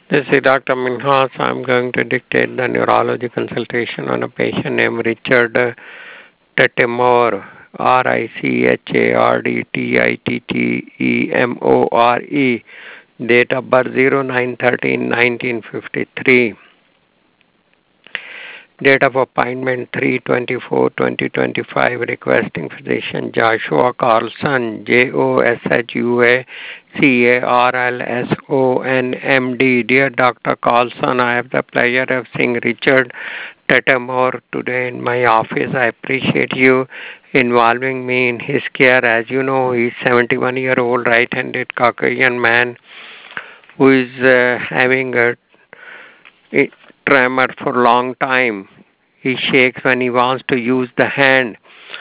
This is Dr. Minhas. I'm going to dictate the neurology consultation on a patient named Richard Tettemore, Richardtittemore. Date of birth 09/13/1953. Date of appointment 3/24/2025. Requesting physician Joshua Carlson, JOSHUACARLSON, MD. Dear Dr. Carlson, I have the pleasure of seeing Richard Tettemore today in my office. I appreciate you involving me in his care. As you know, he's 71-year-old right-handed Caucasian man who is having a tremor for a long time. He shakes when he wants to use the hand.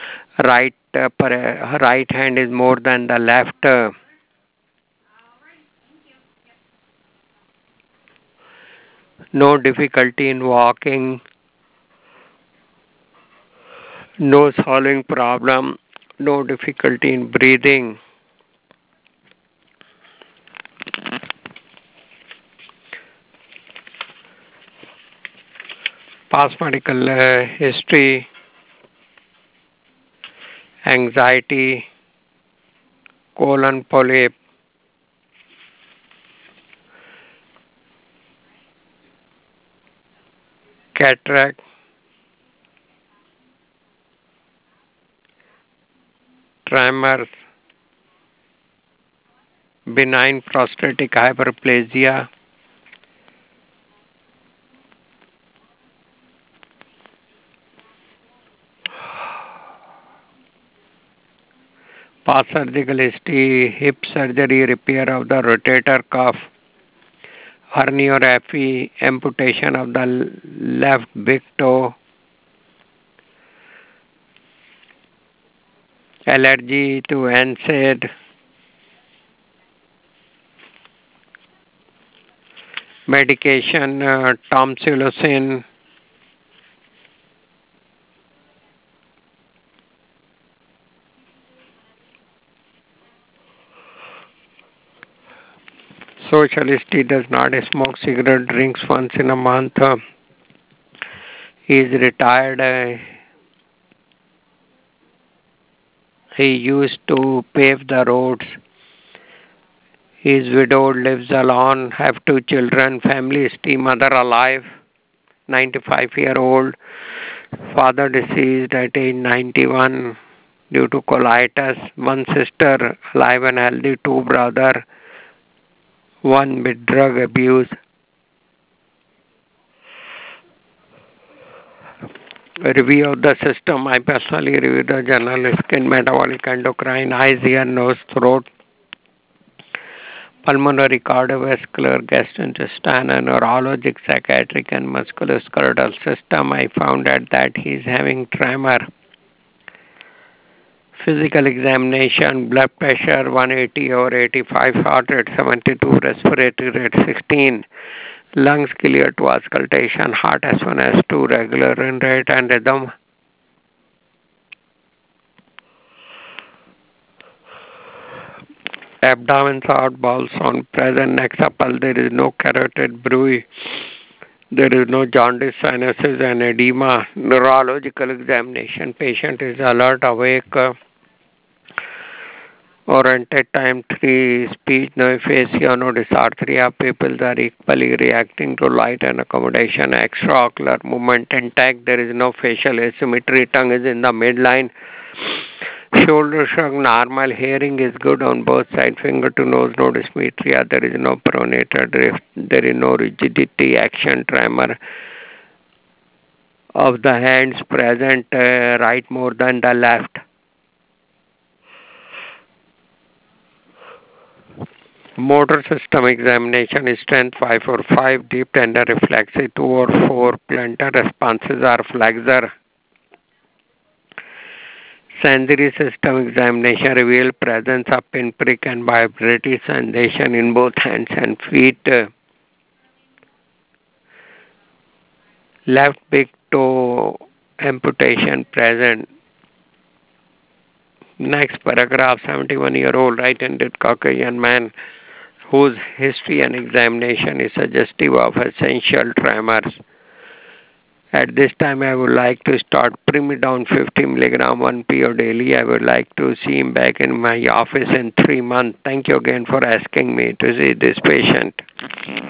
Right hand is more than the left. No difficulty in walking. No swallowing problem. No difficulty in breathing. Past medical history. Anxiety. Colon polyp. Cataract. Tremors. Benign prostatic hyperplasia. Past surgical history, hip surgery, repair of the rotator cuff, herniorrhaphy, amputation of the left big toe, allergy to NSAID, medication, tamsulosin, social history, does not smoke cigarette, drinks once in a month. He is retired. He used to pave the roads. He is widowed, lives alone, have two children, family history, mother alive, 95-year-old, father deceased at age 91 due to colitis, one sister alive and healthy, two brother, one with drug abuse. A review of the system. I personally reviewed the journal skin, metabolic, endocrine, eyes, ear, nose, throat, pulmonary, cardiovascular, gastrointestinal, neurologic, psychiatric, and musculoskeletal system. I found out that he is having tremor. Physical examination, blood pressure 180/85, heart rate 72, respiratory rate 16, lungs clear to auscultation, heart S1, S2, regular rate and rhythm. Abdomen out, bowels on present, neck supple, there is no carotid bruit, there is no jaundice, sinuses and edema. Neurological examination, patient is alert, awake, oriented time 3, speech, no aphasia, no dysarthria, pupils are equally reacting to light and accommodation, extraocular movement intact, there is no facial asymmetry, tongue is in the midline, shoulder shrug normal, hearing is good on both sides, finger to nose, no dysmetria, there is no pronator drift, there is no rigidity, action, tremor of the hands present, right more than the left. Motor system examination is strength 5/5, deep tender reflexy 2/4, plantar responses are flexor. Sensory system examination reveal presence of pinprick and vibratory sensation in both hands and feet. Left big toe amputation present. Next paragraph, 71-year-old right-handed Caucasian man whose history and examination is suggestive of essential tremors. At this time, I would like to start down 50 milligram 1 PO daily. I would like to see him back in my office in 3 months. Thank you again for asking me to see this patient.